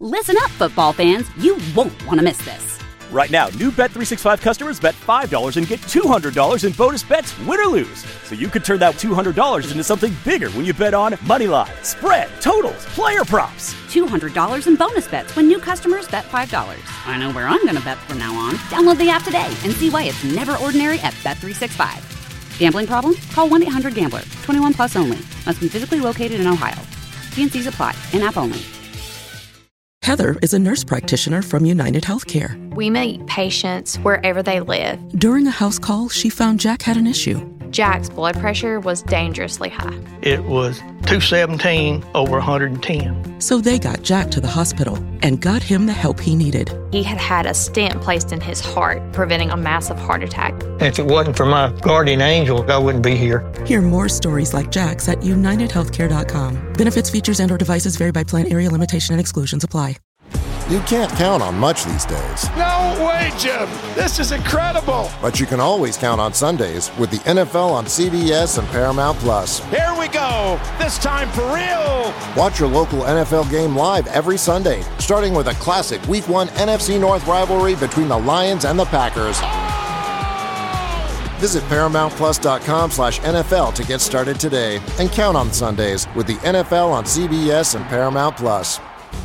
Listen up, football fans. You won't want to miss this. Right now, new Bet365 customers bet $5 and get $200 in bonus bets, win or lose. So you could turn that $200 into something bigger when you bet on money line, spread, totals, player props. $200 in bonus bets when new customers bet $5. I know where I'm going to bet from now on. Download the app today and see why it's never ordinary at Bet365. Gambling problem? Call 1-800-GAMBLER. 21 plus only. Must be physically located in Ohio. T&Cs apply. In-app only. Heather is a nurse practitioner from United Healthcare. We meet patients wherever they live. During a house call, she found Jack had an issue. Jack's blood pressure was dangerously high. It was 217 over 110. So they got Jack to the hospital and got him the help he needed. He had had a stent placed in his heart, preventing a massive heart attack. If it wasn't for my guardian angel, I wouldn't be here. Hear more stories like Jack's at UnitedHealthcare.com. Benefits, features, and/or devices vary by plan, area, limitation, and exclusions apply. You can't count on much these days. No way, Jim. This is incredible. But you can always count on Sundays with the NFL on CBS and Paramount Plus. Here we go. This time for real. Watch your local NFL game live every Sunday, starting with a classic Week 1 NFC North rivalry between the Lions and the Packers. Visit ParamountPlus.com/NFL to get started today and count on Sundays with the NFL on CBS and Paramount Plus.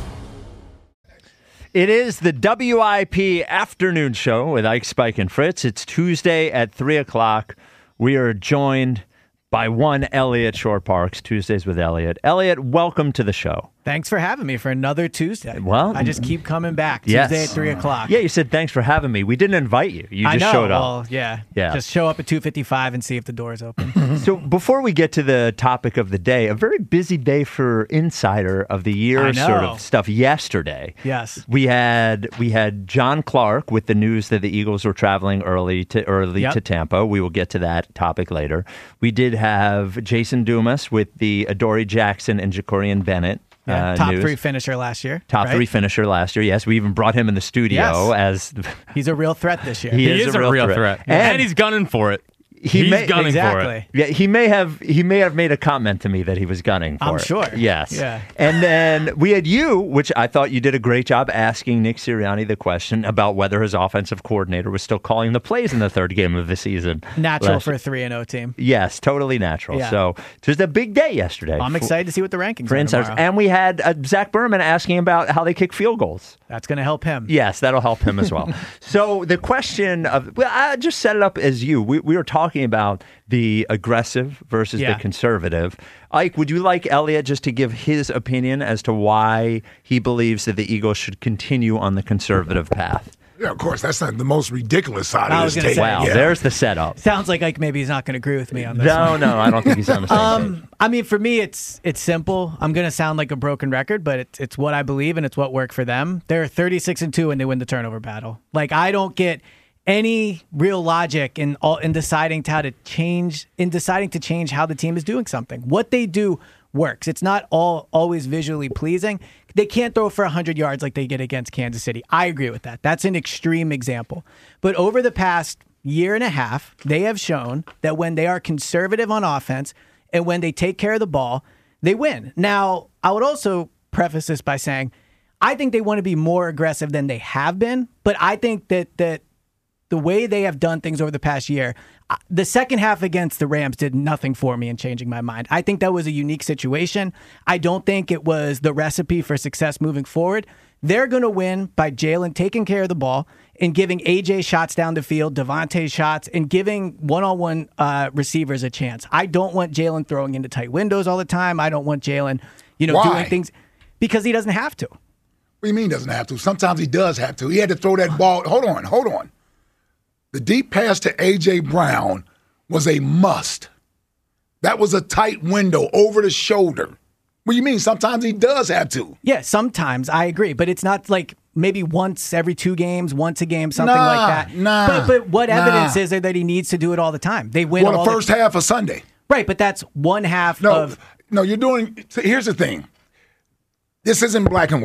It is the WIP afternoon show with Ike, Spike, and Fritz. It's Tuesday at 3 o'clock. We are joined by one Elliot Shore-Parks, Tuesdays with Elliot. Elliot, welcome to the show. Thanks for having me for another Tuesday. Well, I just keep coming back. Yes. Tuesday at 3 o'clock. Yeah, you said thanks for having me. We didn't invite you. You just showed up. Well, yeah. Just show up at 2:55 and see if the door's open. So before we get to the topic of the day, a very busy day for Insider of the Year sort of stuff yesterday. Yes. We had John Clark with the news that the Eagles were traveling early to Tampa. We will get to that topic later. We did have Jason Dumas with the Adoree Jackson and Jacorian Bennett. Top news. 3 finisher last year. Top 3 finisher last year. Yes, we even brought him in the studio as he's a real threat this year. He is a real threat. And he's gunning for it. He's gunning for it. Yeah, he may have made a comment to me that he was gunning for it. I'm sure. Yes. Yeah. And then we had you, which I thought you did a great job asking Nick Sirianni the question about whether his offensive coordinator was still calling the plays in the third game of the season. Natural for a 3-0 team. Yes, totally natural. Yeah. So it was a big day yesterday. I'm excited to see what the rankings are tomorrow. And we had Zach Berman asking about how they kick field goals. That's going to help him. Yes, that'll help him as well. So the question of, I just set it up as you. We were talking about the aggressive versus the conservative. Ike, would you like Elliot just to give his opinion as to why he believes that the Eagles should continue on the conservative path? Yeah, of course. That's not the most ridiculous side of this take. Wow, there's the setup. Sounds like Ike maybe he's not going to agree with me on this. No, I don't think he's on the same page. I mean, for me, it's simple. I'm going to sound like a broken record, but it's what I believe and it's what worked for them. They're 36-2 when they win the turnover battle. Like, I don't get any real logic in deciding to change how the team is doing something. What they do works. It's not always visually pleasing. They can't throw for 100 yards like they get against Kansas City. I agree with that. That's an extreme example. But over the past year and a half, they have shown that when they are conservative on offense and when they take care of the ball, they win. Now, I would also preface this by saying I think they want to be more aggressive than they have been, but I think that the way they have done things over the past year, the second half against the Rams did nothing for me in changing my mind. I think that was a unique situation. I don't think it was the recipe for success moving forward. They're going to win by Jalen taking care of the ball and giving AJ shots down the field, Devontae shots, and giving one-on-one receivers a chance. I don't want Jalen throwing into tight windows all the time. I don't want Jalen, doing things because he doesn't have to. What do you mean he doesn't have to? Sometimes he does have to. He had to throw that ball. Hold on. The deep pass to A.J. Brown was a must. That was a tight window over the shoulder. What do you mean? Sometimes he does have to. Yeah, sometimes. I agree. But it's not like maybe once every 2 games, once a game, something like that. But what evidence is there that he needs to do it all the time? They win the first half of Sunday. Right, but that's one half of... No, you're doing... Here's the thing. This isn't black and white.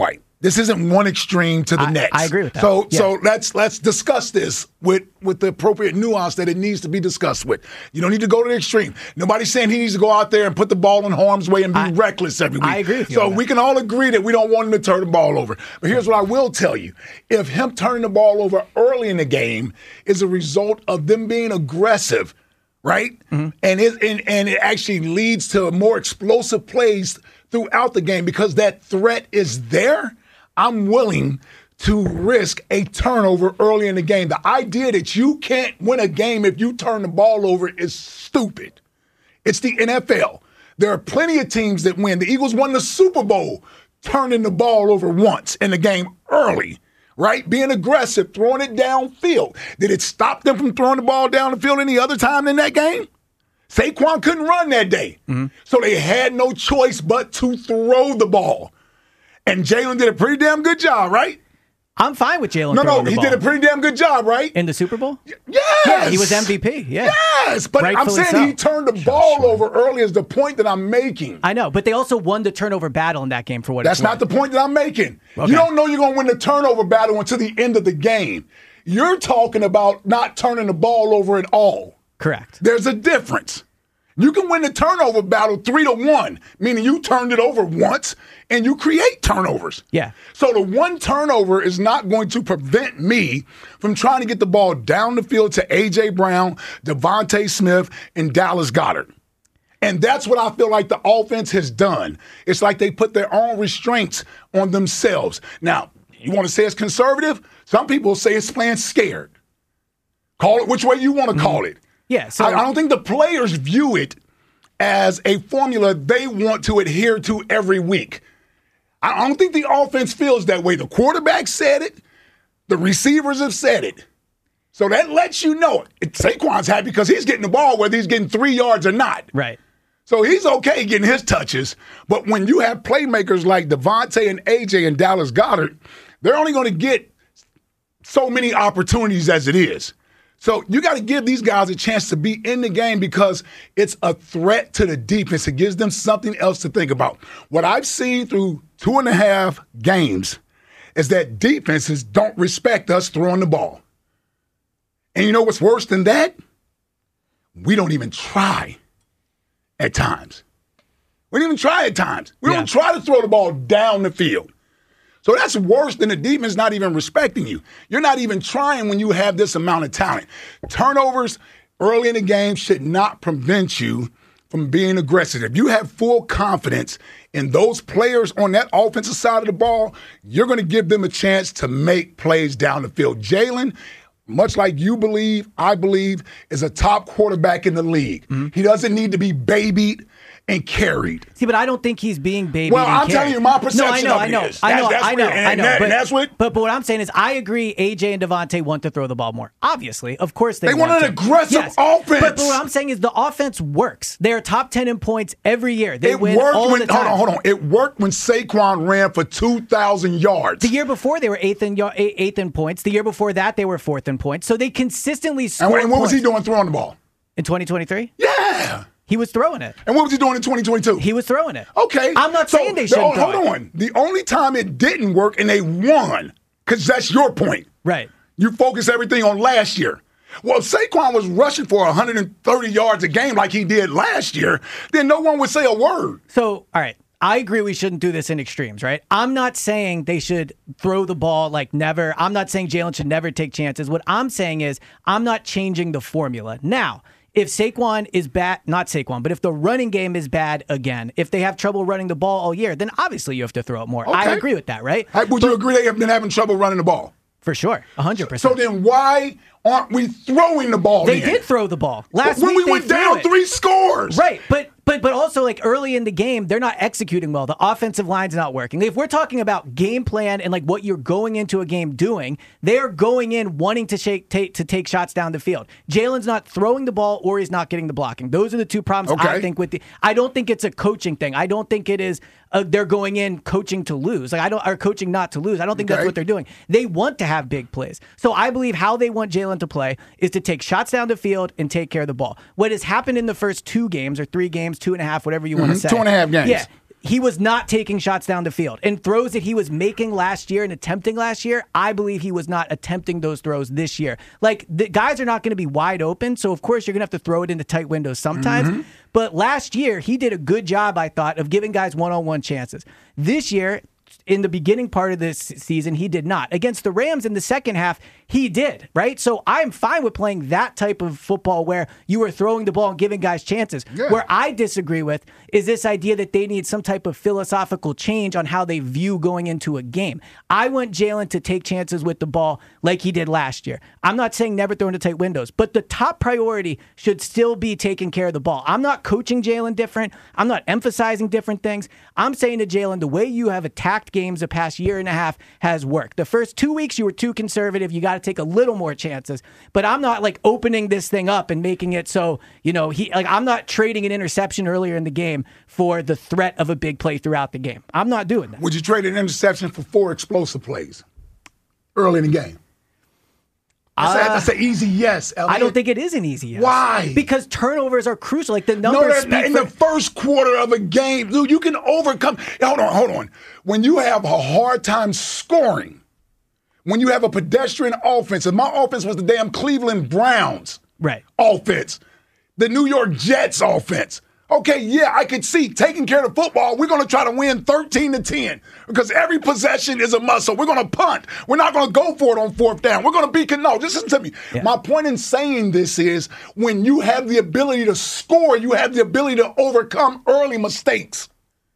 This isn't one extreme to the next. I agree with that. So let's discuss this with the appropriate nuance that it needs to be discussed with. You don't need to go to the extreme. Nobody's saying he needs to go out there and put the ball in harm's way and be reckless every week. I agree with you. So we can all agree that we don't want him to turn the ball over. But here's what I will tell you. If him turning the ball over early in the game is a result of them being aggressive, right? Mm-hmm. And it actually leads to more explosive plays throughout the game because that threat is there, I'm willing to risk a turnover early in the game. The idea that you can't win a game if you turn the ball over is stupid. It's the NFL. There are plenty of teams that win. The Eagles won the Super Bowl turning the ball over once in the game early, right? Being aggressive, throwing it downfield. Did it stop them from throwing the ball down the field any other time in that game? Saquon couldn't run that day. Mm-hmm. So they had no choice but to throw the ball. And Jalen did a pretty damn good job, right? I'm fine with Jalen. No, he did a pretty damn good job, right? In the Super Bowl? Yes. Yeah, he was MVP. Yeah. Yes, but Rightfully I'm saying he turned the ball over early is the point that I'm making. I know, but they also won the turnover battle in that game for what That's it's not worth. the point that I'm making. Okay. You don't know you're going to win the turnover battle until the end of the game. You're talking about not turning the ball over at all. Correct. There's a difference. You can win the turnover battle 3-1, meaning you turned it over once and you create turnovers. Yeah. So the one turnover is not going to prevent me from trying to get the ball down the field to A.J. Brown, Devontae Smith, and Dallas Goedert. And that's what I feel like the offense has done. It's like they put their own restraints on themselves. Now, you want to say it's conservative? Some people say it's playing scared. Call it which way you want to call it. Yeah, so I don't think the players view it as a formula they want to adhere to every week. I don't think the offense feels that way. The quarterback said it. The receivers have said it. So that lets you know it. Saquon's happy because he's getting the ball whether he's getting 3 yards or not. Right. So he's okay getting his touches. But when you have playmakers like Devontae and AJ and Dallas Goedert, they're only going to get so many opportunities as it is. So you got to give these guys a chance to be in the game because it's a threat to the defense. It gives them something else to think about. What I've seen through 2.5 games is that defenses don't respect us throwing the ball. And you know what's worse than that? We don't even try at times. We don't even try at times. We don't try to throw the ball down the field. So that's worse than the defense not even respecting you. You're not even trying when you have this amount of talent. Turnovers early in the game should not prevent you from being aggressive. If you have full confidence in those players on that offensive side of the ball, you're going to give them a chance to make plays down the field. Jalen, much like you believe, I believe, is a top quarterback in the league. Mm-hmm. He doesn't need to be babied and carried. See, but I don't think he's being babied. Well, and I'm telling you, my perception I of it is. I know. And that's what. But what I'm saying is, I agree. AJ and Devontae want to throw the ball more. Obviously, of course they want an aggressive offense. But what I'm saying is, the offense works. They're top 10 in points every year. They win all the time. Hold on. It worked when Saquon ran for 2,000 yards. The year before, they were eighth in points. The year before that, they were fourth in points. So they consistently scored. And what was he doing throwing the ball in 2023? Yeah. He was throwing it. And what was he doing in 2022? He was throwing it. Okay. I'm not saying they shouldn't throw it. Hold on. The only time it didn't work and they won, because that's your point. Right. You focus everything on last year. Well, if Saquon was rushing for 130 yards a game like he did last year, then no one would say a word. So, all right. I agree we shouldn't do this in extremes, right? I'm not saying they should throw the ball like never. I'm not saying Jalen should never take chances. What I'm saying is I'm not changing the formula. Now, if Saquon is bad, not Saquon, but if the running game is bad again, if they have trouble running the ball all year, then obviously you have to throw it more. Okay. I agree with that, right? Would you agree they have been having trouble running the ball? For sure, 100%. So then why aren't we throwing the ball? They did throw the ball. Last when week we went down 3 scores. Right, but also like early in the game, they're not executing well. The offensive line's not working. If we're talking about game plan and like what you're going into a game doing, they're going in wanting to take shots down the field. Jalen's not throwing the ball or he's not getting the blocking. Those are the two problems I think with I don't think it's a coaching thing. I don't think it is they're going in coaching to lose. Or coaching not to lose. I don't think that's what they're doing. They want to have big plays. So I believe how they want Jalen to play is to take shots down the field and take care of the ball. What has happened in the first 2 games or 3 games, 2.5, whatever you want to say. 2.5 games. Yeah. he was not taking shots down the field. And throws that he was making last year and attempting last year, I believe he was not attempting those throws this year. Like, the guys are not going to be wide open, so of course you're going to have to throw it into tight windows sometimes. Mm-hmm. But last year, he did a good job, I thought, of giving guys one-on-one chances. This year, in the beginning part of this season, he did not. Against the Rams in the second half, he did, right? So I'm fine with playing that type of football where you are throwing the ball and giving guys chances. Yeah. Where I disagree with is this idea that they need some type of philosophical change on how they view going into a game. I want Jalen to take chances with the ball like he did last year. I'm not saying never throw into tight windows, but the top priority should still be taking care of the ball. I'm not coaching Jalen different. I'm not emphasizing different things. I'm saying to Jalen, the way you have attacked games the past year and a half has worked. The first 2 weeks, you were too conservative. You got to take a little more chances. But I'm not like opening this thing up and making it so, I'm not trading an interception earlier in the game for the threat of a big play throughout the game. I'm not doing that. Would you trade an interception for 4 explosive plays early in the game? That's an easy yes, Elliot. I don't think it is an easy yes. Why? Because turnovers are crucial. Like the numbers in the first quarter of a game, dude, you can overcome. Hold on. When you have a hard time scoring, when you have a pedestrian offense, and my offense was the damn Cleveland Browns offense, the New York Jets offense. Okay, yeah, I could see taking care of the football. We're going to try to win 13-10 because every possession is a muscle. We're going to punt. We're not going to go for it on 4th down. We're going to be no. Just listen to me. Yeah. My point in saying this is when you have the ability to score, you have the ability to overcome early mistakes.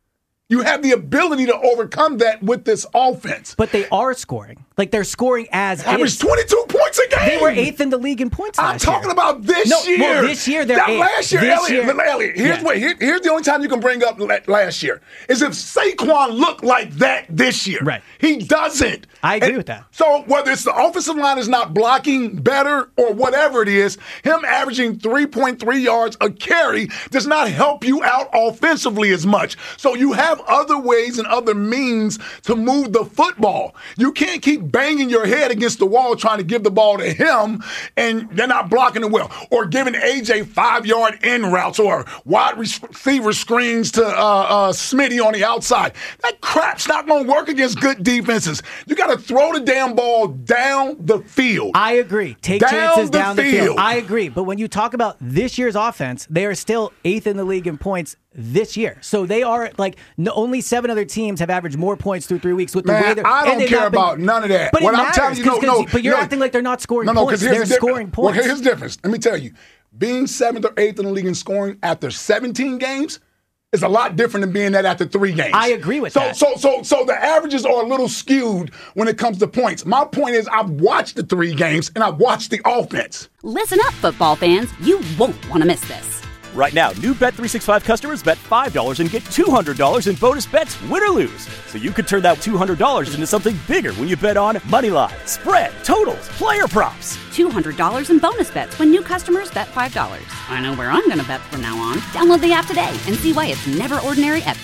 You have the ability to overcome that with this offense. But they are scoring. Like, they're scoring as average 22 points a game. They were 8th in the league in points last year. I'm talking about this year. Well, this year, they're 8th. Last year, Elliot, here's the only time you can bring up last year is if Saquon looked like that this year. Right. He doesn't. I agree with that. So whether it's the offensive line is not blocking better or whatever it is, him averaging 3.3 yards a carry does not help you out offensively as much. So you have other ways and other means to move the football. You can't keep banging your head against the wall trying to give the ball to him and they're not blocking it well. Or giving AJ 5-yard in routes or wide receiver screens to Smitty on the outside. That crap's not going to work against good defenses. You got to throw the damn ball down the field. I agree. Take chances down the field. I agree. But when you talk about this year's offense, they are still 8th in the league in points this year. So they are only 7 other teams have averaged more points through 3 weeks with the way they're. I don't care about none of that. But what I'm telling you, but you're acting like they're not scoring points. They're scoring points. Well, here's the difference. Let me tell you. Being 7th or 8th in the league in scoring after 17 games is a lot different than being that after 3 games. I agree with that. So the averages are a little skewed when it comes to points. My point is I've watched the 3 games and I've watched the offense. Listen up, football fans. You won't want to miss this. Right now, new Bet365 customers bet $5 and get $200 in bonus bets, win or lose. So you could turn that $200 into something bigger when you bet on moneyline, spread, totals, player props. $200 in bonus bets when new customers bet $5. I know where I'm going to bet from now on. Download the app today and see why it's never ordinary at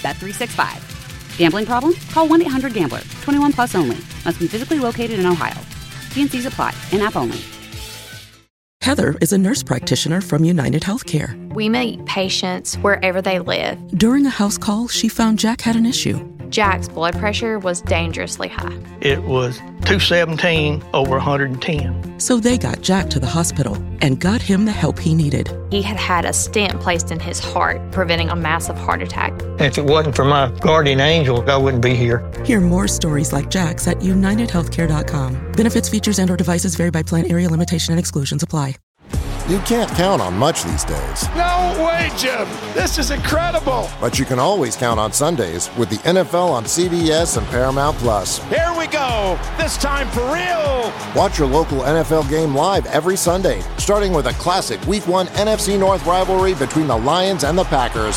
Bet365. Gambling problem? Call 1-800-GAMBLER. 21 plus only. Must be physically located in Ohio. T&Cs apply. In-app only. Heather is a nurse practitioner from United Healthcare. We meet patients wherever they live. During a house call, she found Jack had an issue. Jack's blood pressure was dangerously high. It was 217 over 110. So they got Jack to the hospital and got him the help he needed. He had a stent placed in his heart, preventing a massive heart attack. If it wasn't for my guardian angel, I wouldn't be here. Hear more stories like Jack's at UnitedHealthcare.com. Benefits, features, and/or devices vary by plan, area limitation, and exclusions apply. You can't count on much these days. No way, Jim. This is incredible. But you can always count on Sundays with the NFL on CBS and Paramount Plus. Here we go. This time for real. Watch your local NFL game live every Sunday, starting with a classic Week 1 NFC North rivalry between the Lions and the Packers.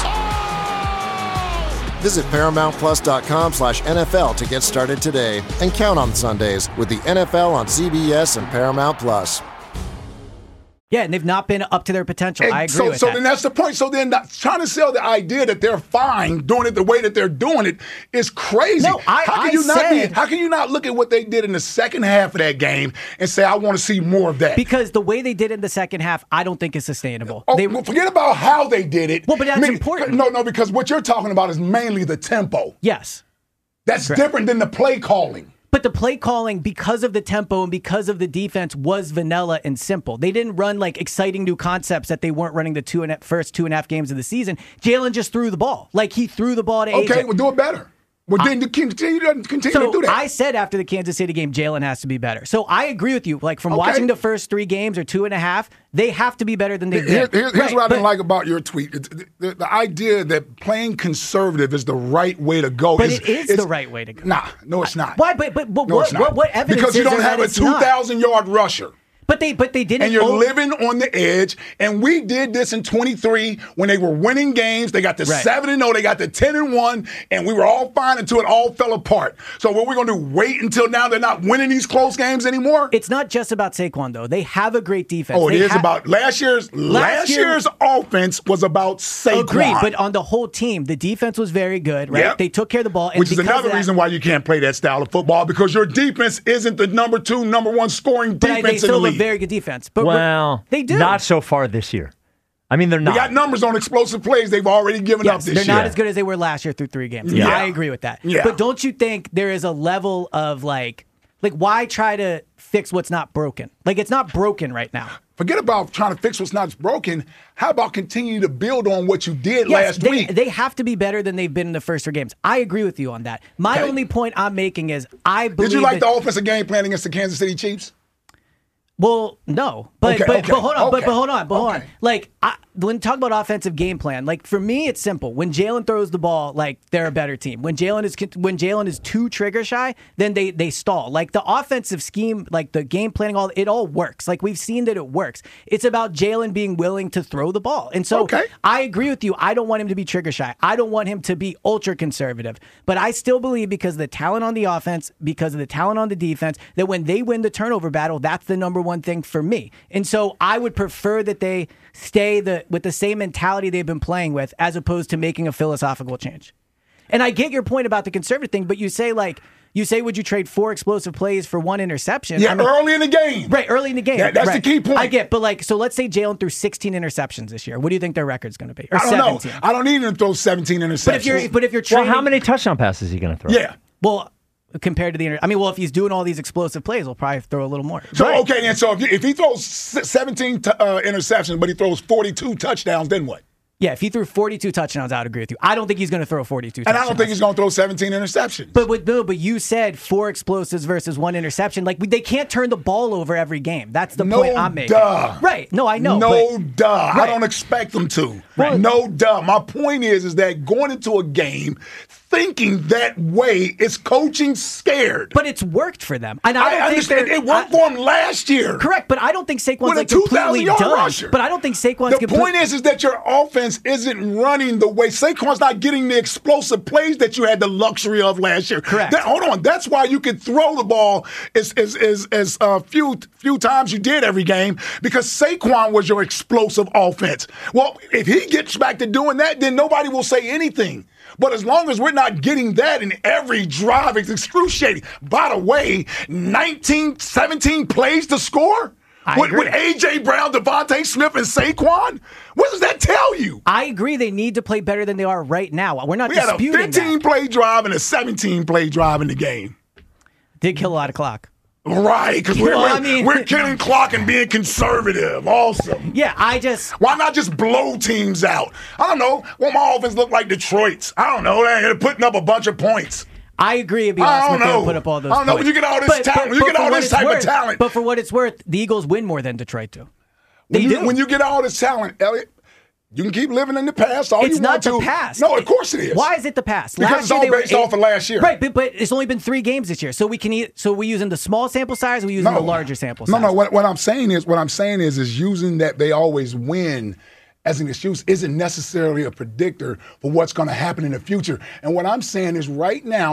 Visit ParamountPlus.com/NFL to get started today and count on Sundays with the NFL on CBS and Paramount Plus. Yeah, and they've not been up to their potential. And I agree with so that. then that's the point. So then trying to sell the idea that they're fine doing it the way that they're doing it is crazy. No, how can you not look at what they did in the second half of that game and say, I want to see more of that? Because the way they did it in the second half, I don't think is sustainable. Well, forget about how they did it. Well, but that's important. No, because what you're talking about is mainly the tempo. Yes. That's different than the play calling. But the play calling, because of the tempo and because of the defense, was vanilla and simple. They didn't run like exciting new concepts that they weren't running the first 2.5 games of the season. Jalen just threw the ball. Like, he threw the ball to AJ. Okay, well, do it better. Well, then continue to do that. I said after the Kansas City game, Jalen has to be better. So I agree with you. Like, from watching the first 3 games or 2.5, they have to be better than they did. Here's what I didn't like about your tweet. The idea that playing conservative is the right way to go. But it is the right way to go. Nah, no, it's not. Why? But no, it's not. What evidence because you is don't there have that a 2,000-yard rusher. But they didn't. And you're living on the edge. And we did this in 23 when they were winning games. They got the 7-0, they got the 10-1, and we were all fine until it all fell apart. So what we're going to do? Wait until now they're not winning these close games anymore? It's not just about Saquon though. They have a great defense. Oh, it is about last year's offense was about Saquon. Agreed, but on the whole team, the defense was very good. Right? Yep. They took care of the ball, and which is another reason why you can't play that style of football, because your defense isn't the number 2, number 1 scoring defense in the league. Very good defense. But they do. Not so far this year. I mean, they're not. We got numbers on explosive plays they've already given up this year. They're not as good as they were last year through 3 games. Yeah. I agree with that. Yeah. But don't you think there is a level of like why try to fix what's not broken? Like, it's not broken right now. Forget about trying to fix what's not broken. How about continue to build on what you did last week? They have to be better than they've been in the first 3 games. I agree with you on that. My only point I'm making is I believe. Did you like the offensive game plan against the Kansas City Chiefs? Well, no, but hold on. Like, when talk about offensive game plan, like, for me, it's simple. When Jalen throws the ball, like, they're a better team. When Jalen is too trigger shy, then they stall. Like, the offensive scheme, like the game planning, it all works. Like, we've seen that it works. It's about Jalen being willing to throw the ball. And so I agree with you. I don't want him to be trigger shy. I don't want him to be ultra conservative. But I still believe, because of the talent on the offense, because of the talent on the defense, that when they win the turnover battle, that's the number one thing for me. And so I would prefer that they stay with the same mentality they've been playing with, as opposed to making a philosophical change. And I get your point about the conservative thing, but you say, would you trade 4 explosive plays for 1 interception? Yeah, early in the game. Right, early in the game. Yeah, that's the key point. I get, but so let's say Jalen threw 16 interceptions this year. What do you think their record's going to be? Or I don't 17? know. I don't need him to throw 17 interceptions. But if you're trading, how many touchdown passes is he going to throw? Yeah. Well, compared to if he's doing all these explosive plays, we'll probably throw a little more. So, okay, then, so if he throws 17 interceptions, but he throws 42 touchdowns, then what? Yeah, if he threw 42 touchdowns, I would agree with you. I don't think he's going to throw 42 touchdowns. And I don't think he's going to throw 17 interceptions. But you said 4 explosives versus 1 interception. Like, they can't turn the ball over every game. That's the point I'm making. Duh. Right. No, I know. Duh. Right. I don't expect them to. Right. No, duh. My point is that going into a game thinking that way is coaching scared. But it's worked for them. And I understand. It worked for them last year. Correct, but I don't think Saquon's completely done. Rusher. But I don't think Saquon's The point is that your offense isn't running the way. Saquon's not getting the explosive plays that you had the luxury of last year. Correct. Hold on. That's why you could throw the ball as few times you did every game, because Saquon was your explosive offense. Well, if he gets back to doing that, then nobody will say anything. But as long as we're not getting that in every drive, it's excruciating. By the way, 17 plays to score? With A.J. Brown, Devontae Smith, and Saquon? What does that tell you? I agree they need to play better than they are right now. We're not disputing that. We had a 15-play drive and a 17-play drive in the game. Did kill a lot of clock. Right, because we're killing clock and being conservative. Awesome. Yeah, Why not just blow teams out? I don't know. Well, my offense look like Detroit's. I don't know. They're putting up a bunch of points. I agree. It'd be awesome if they would put up all those points. I don't know. When you get all this talent, when you get all this type of talent. But for what it's worth, the Eagles win more than Detroit do. When you get all this talent, Elliot, you can keep living in the past all you want to. It's not the past. No, of course it is. Why is it the past? Because it's all based off of last year. Right, but it's only been 3 games this year. So we using the small sample size, or we using the larger sample size? No. What I'm saying is using that they always win as an excuse isn't necessarily a predictor for what's going to happen in the future. And what I'm saying is right now,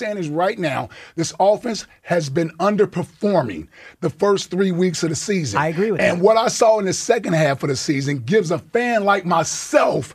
this offense has been underperforming the first 3 weeks of the season. I agree with that. And what I saw in the second half of the season gives a fan like myself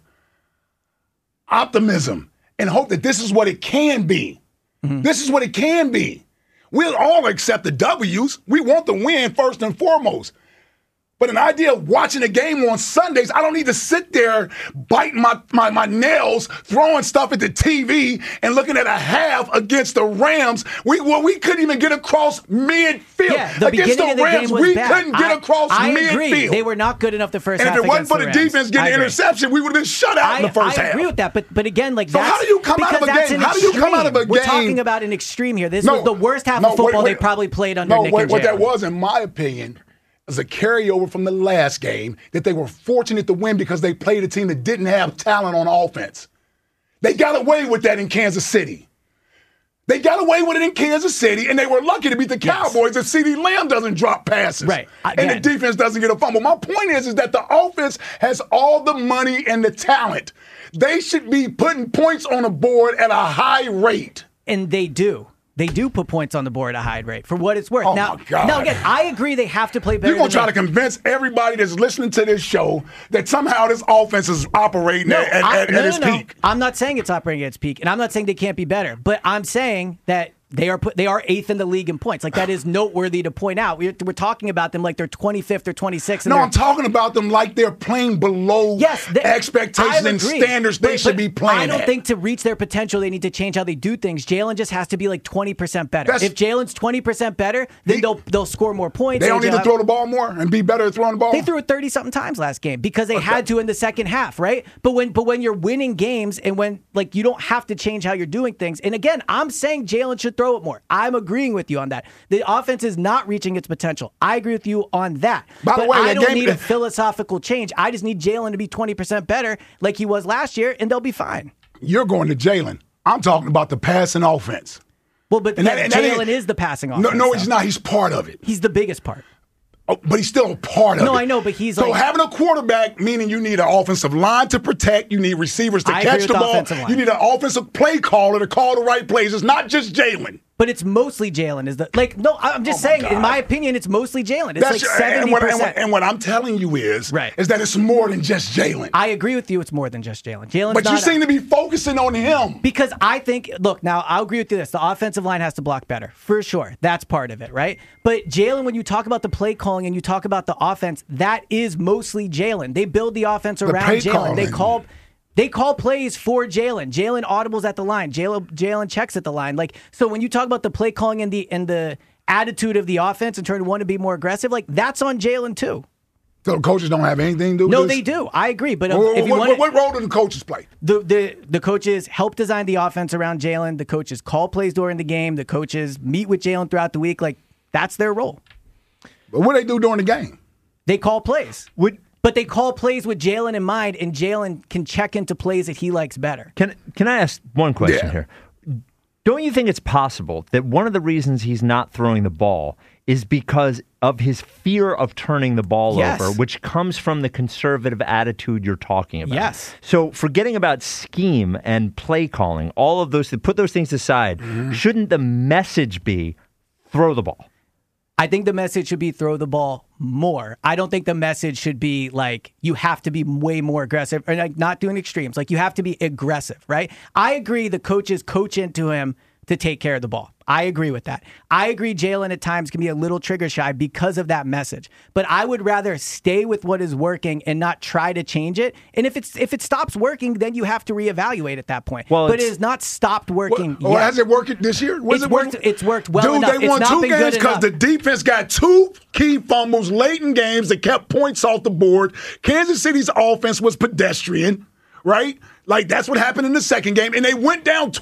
optimism and hope that this is what it can be. Mm-hmm. This is what it can be. We'll all accept the W's. We want the win first and foremost. But an idea of watching a game on Sundays, I don't need to sit there biting my nails, throwing stuff at the TV, and looking at a half against the Rams. We couldn't even get across midfield. Yeah, the against beginning the of the Rams, game was we bad. couldn't get across I midfield. agree. They were not good enough the first half. And if it wasn't for the Rams. defense getting an interception, we would have been shut out in the first half. I agree with that, but again, like, so that's, how do you come out of a game? How do you come out of a game? We're talking about an extreme here. This was the worst half of football they probably played under Nick and Jalen. What that was, in my opinion, as a carryover from the last game, that they were fortunate to win because they played a team that didn't have talent on offense. They got away with that in Kansas City. They got away with it in Kansas City, and they were lucky to beat the Cowboys if CeeDee Lamb doesn't drop passes. Right. And the defense doesn't get a fumble. My point is that the offense has all the money and the talent. They should be putting points on the board at a high rate. And they do. They do put points on the board at a high rate for what it's worth. Oh, now, my God. Now, again, I agree they have to play better. You're going to try to convince everybody that's listening to this show that somehow this offense is operating at its peak. I'm not saying it's operating at its peak, and I'm not saying they can't be better, but I'm saying that they are eighth in the league in points. Like, that is noteworthy to point out. We're talking about them like they're 25th or 26th. No, I'm talking about them like they're playing below expectations and standards they should be playing I don't at. think to reach their potential, they need to change how they do things. Jalen just has to be like 20% better. If Jalen's 20% better, then they'll score more points. They don't need to throw the ball more and be better at throwing the ball? They threw it 30-something times last game because they had to in the second half, right? But when you're winning games and when, like, you don't have to change how you're doing things. And again, I'm saying Jalen should throw it more. I'm agreeing with you on that. The offense is not reaching its potential. I agree with you on that. By the way, I don't need a philosophical change. I just need Jalen to be 20% better like he was last year, and they'll be fine. You're going to Jalen. I'm talking about the passing offense. Well, but Jalen is the passing offense. No, he's not. He's part of it. He's the biggest part. Oh, but he's still a part of it. No, I know, but he's so having a quarterback, meaning you need an offensive line to protect, you need receivers to catch the ball, you need an offensive play caller to call the right plays. It's not just Jalen. But it's mostly Jalen. I'm just saying, in my opinion, it's mostly Jalen. It's like 70%. And what I'm telling you is that it's more than just Jalen. I agree with you. It's more than just Jalen. But you seem to be focusing on him. Because I think, look, now I'll agree with you this. The offensive line has to block better, for sure. That's part of it, right? But Jalen, when you talk about the play calling and you talk about the offense, that is mostly Jalen. They build the offense around Jalen. They call plays for Jalen. Jalen audibles at the line. Jalen checks at the line. Like, so when you talk about the play calling and the attitude of the offense and trying to want to be more aggressive, like, that's on Jalen too. So the coaches don't have anything to do with No, this? they do. I agree. But what role do the coaches play? The coaches help design the offense around Jalen. The coaches call plays during the game. The coaches meet with Jalen throughout the week. Like, that's their role. But what do they do during the game? They call plays. But they call plays with Jalen in mind, and Jalen can check into plays that he likes better. Can I ask one question here? Don't you think it's possible that one of the reasons he's not throwing the ball is because of his fear of turning the ball over, which comes from the conservative attitude you're talking about? Yes. So forgetting about scheme and play calling, all of those, put those things aside, shouldn't the message be throw the ball? I think the message should be throw the ball more. I don't think the message should be like you have to be way more aggressive or like not doing extremes. Like you have to be aggressive, right? I agree the coaches coach into him to take care of the ball. I agree with that. I agree Jalen at times can be a little trigger shy because of that message. But I would rather stay with what is working and not try to change it. And if it stops working, then you have to reevaluate at that point. But it has not stopped working yet. Has it worked this year? It's worked well enough. Dude, they won 2 games because the defense got 2 key fumbles late in games that kept points off the board. Kansas City's offense was pedestrian, right? Like, that's what happened in the second game. And they went down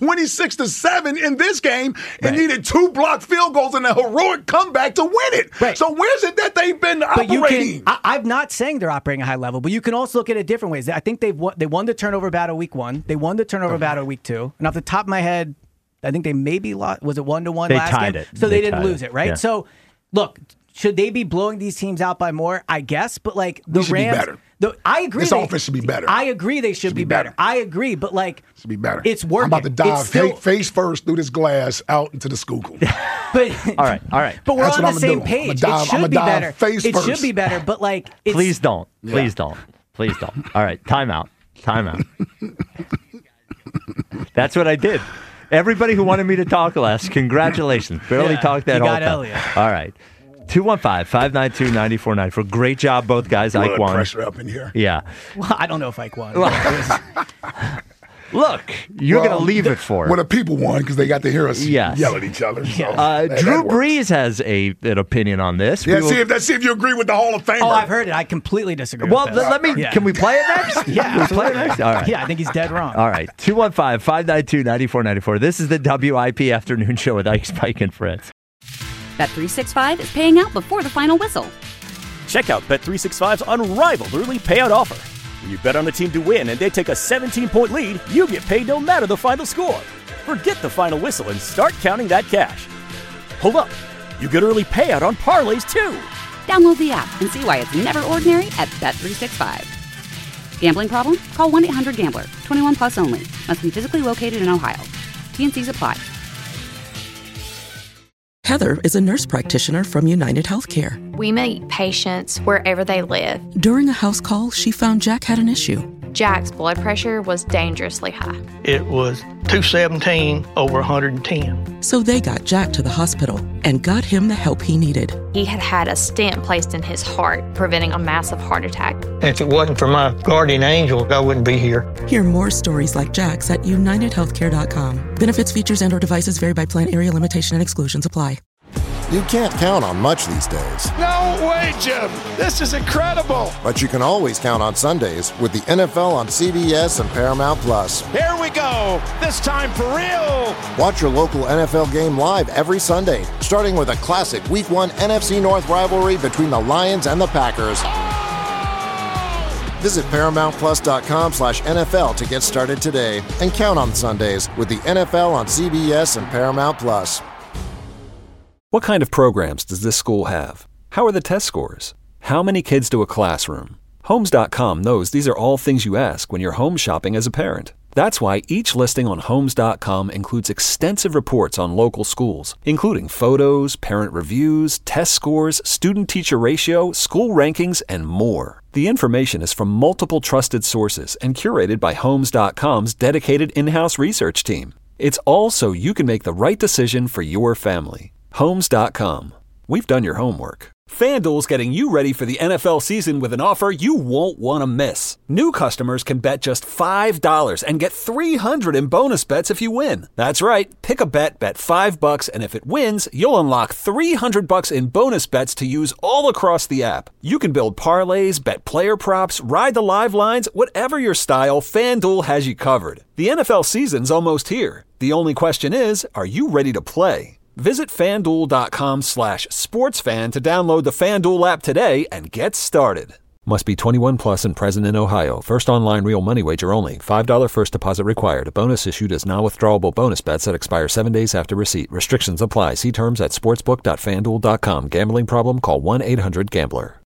26-7 in this game and needed 2 blocked field goals and a heroic comeback to win it. Right. So where's it that they've been operating? I'm not saying they're operating at a high level, but you can also look at it different ways. I think they won the turnover battle week 1. They won the turnover battle week 2. And off the top of my head, I think they maybe lost. Was it 1-1 last game? They tied it. So they didn't lose it, right? Yeah. So, look, should they be blowing these teams out by more? I guess. But, like, the I agree. This offense should be better. I agree they should be better. I agree, but should be better. It's working. I'm about to dive face first through this glass out into the Schuylkill. But all right. But we're on the same page. It should be better. It should be better, but it's, Please don't. Please don't. All right, time out. That's what I did. Everybody who wanted me to talk less, congratulations. Barely talked that whole time. Elliot. All right. 215-592-9494. Great job, both guys. Ike won. Pressure up in here. Yeah. Well, I don't know if Ike won. Look, you're going to leave it for it. Well, the people won because they got to hear us yell at each other. So Drew Brees has an opinion on this. Yeah, see if you agree with the Hall of Famer. Oh, I've heard it. I completely disagree with this. let me. Can we play it next? Yeah. Can we play it next? All right. Yeah, I think he's dead wrong. All right. 215-592-9494. This is the WIP Afternoon Show with Ike, Spike, and Fritz. Bet365 is paying out before the final whistle. Check out Bet365's unrivaled early payout offer. When you bet on a team to win and they take a 17-point lead, you get paid no matter the final score. Forget the final whistle and start counting that cash. Hold up. You get early payout on parlays, too. Download the app and see why it's never ordinary at Bet365. Gambling problem? Call 1-800-GAMBLER. 21 plus only. Must be physically located in Ohio. T&Cs apply. Heather is a nurse practitioner from United Healthcare. We meet patients wherever they live. During a house call, she found Jack had an issue. Jack's blood pressure was dangerously high. It was 217 over 110. So they got Jack to the hospital and got him the help he needed. He had a stent placed in his heart, preventing a massive heart attack. If it wasn't for my guardian angel, I wouldn't be here. Hear more stories like Jack's at UnitedHealthcare.com. Benefits, features, and/or devices vary by plan, area, limitation, and exclusions apply. You can't count on much these days. No way, Jim. This is incredible. But you can always count on Sundays with the NFL on CBS and Paramount Plus. Here we go. This time for real. Watch your local NFL game live every Sunday, starting with a classic Week 1 NFC North rivalry between the Lions and the Packers. Visit ParamountPlus.com/NFL to get started today and count on Sundays with the NFL on CBS and Paramount Plus. What kind of programs does this school have? How are the test scores? How many kids do a classroom? Homes.com knows these are all things you ask when you're home shopping as a parent. That's why each listing on Homes.com includes extensive reports on local schools, including photos, parent reviews, test scores, student-teacher ratio, school rankings, and more. The information is from multiple trusted sources and curated by Homes.com's dedicated in-house research team. It's all so you can make the right decision for your family. Homes.com. We've done your homework. FanDuel's getting you ready for the NFL season with an offer you won't want to miss. New customers can bet just $5 and get $300 in bonus bets if you win. That's right. Pick a bet $5, and if it wins, you'll unlock $300 in bonus bets to use all across the app. You can build parlays, bet player props, ride the live lines, whatever your style, FanDuel has you covered. The NFL season's almost here. The only question is, are you ready to play? Visit FanDuel.com/sportsfan to download the FanDuel app today and get started. Must be 21 plus and present in Ohio. First online real money wager only. $5 first deposit required. Bonus issued as non-withdrawable bonus bets that expire 7 days after receipt. Restrictions apply. See terms at sportsbook.fanduel.com. Gambling problem? Call 1-800-GAMBLER.